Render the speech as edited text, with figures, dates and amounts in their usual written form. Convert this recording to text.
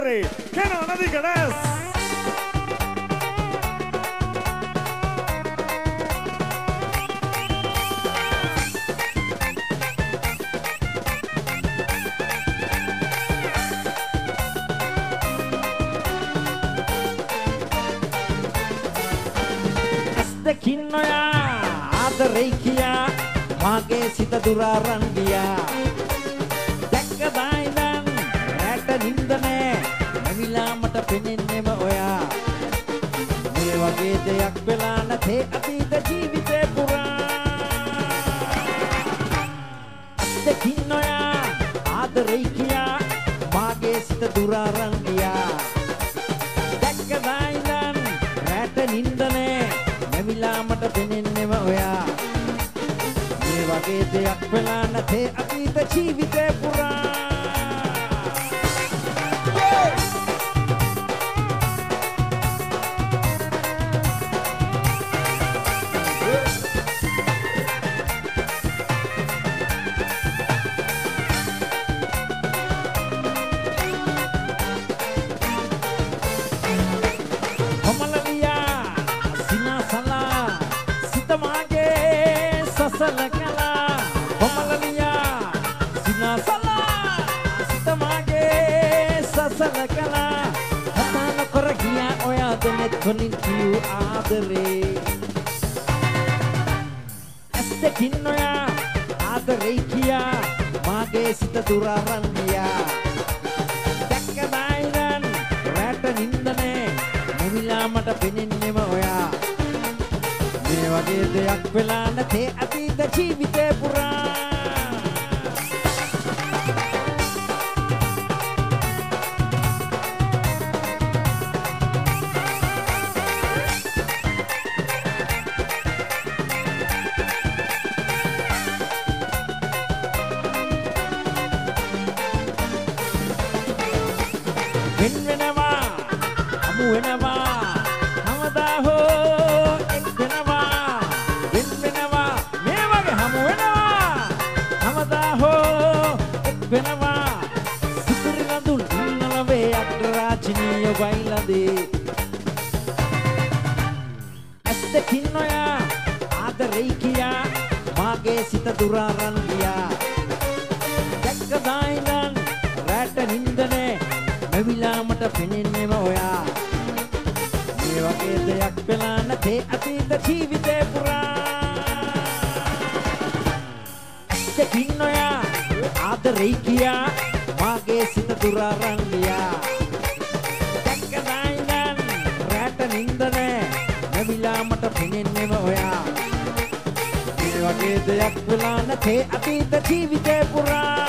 Que no, no digas. Kinnoya ආදරේ කියා මාගේ සිත දුරාරන් ගියා දැක්ක බයිඳන් රැට නින්ද නෑ නැමිලා මට පෙනෙන්නේම ඔයා මේ වගේ දෙයක් වෙලා නැතේ අතීත ජීවිතේ පුරා kinnoya ආදරේ කියා මාගේ සිත දුරාරන් ගියා දැක්ක බයිඳන් රැට නින්ද නෑ නැමිලා මට පෙනෙන්නේම ඔයා මේ වගේ දෙයක් වෙලා නැතේ අතීත ජීවිතේ පුරා Konin kiu adare Este kinnoya adare kiya mage sita duraran giya Dakka nainan rata nindane nemila mata penennema oya Me wage deyak wela nathe atita jeevithe pura Kinnoya ආදරේ කියා මාගේ සිත දුරාරන් ගියා දැක්ක දායිඳන් රැට නින්දනේ මෙවිලා මට පෙනෙන්නේම ඔයා මේ වගේ දෙයක් වෙලා නැතේ අතීත ජීවිතේ පුරා Kinnoya ආදරේ කියා මාගේ සිත දුරාරන් ගියා දැක්ක දායිඳන් රැට නින්දනේ නැවිලා මට පෙනෙන්නේම ඔයා මේ වගේ දෙයක් වෙලා නැතේ අතීත ජීවිතේ පුරා